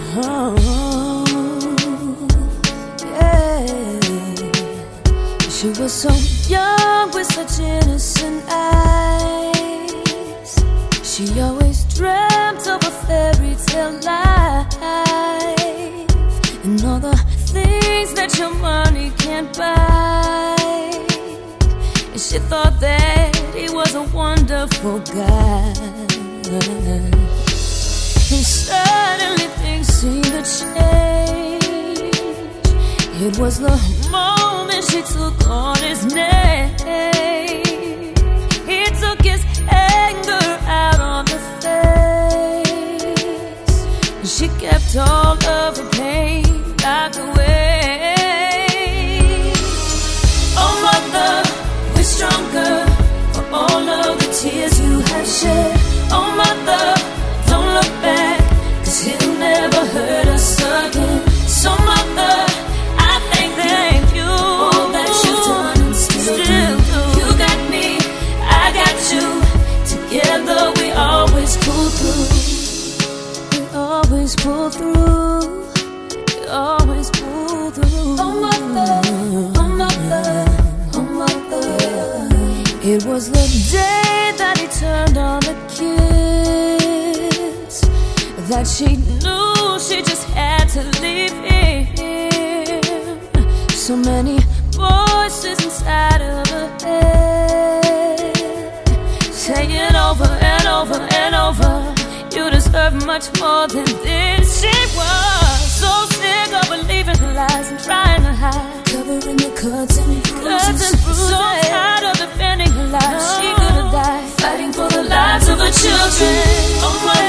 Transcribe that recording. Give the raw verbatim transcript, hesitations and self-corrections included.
Oh, yeah. She was so young with such innocent eyes. She always dreamt of a fairy tale life and all the things that your money can't buy. And she thought that he was a wonderful guy. And suddenly things seemed to change. It was the moment she took on his name. He took his anger out on her face, and she kept all of her pain locked away. Oh mother, we're stronger for all of the tears you have shed. Oh mother, don't look back, 'cause he'll never hurt us again. So mother, I thank, thank you all that you've done and still, still do. You got me, I got you. Together we always pull through. We always pull through. We always pull through. Oh mother, oh mother, oh mother. It was the day that he turned on the kiss that she knew she just had to leave him. So many voices inside of her head saying over and over and over, you deserve much more than this. She was so sick of believing the lies and trying to hide, covering the cuts and bruises, so tired of defending her life. She could have died fighting for the lives of her children. Oh my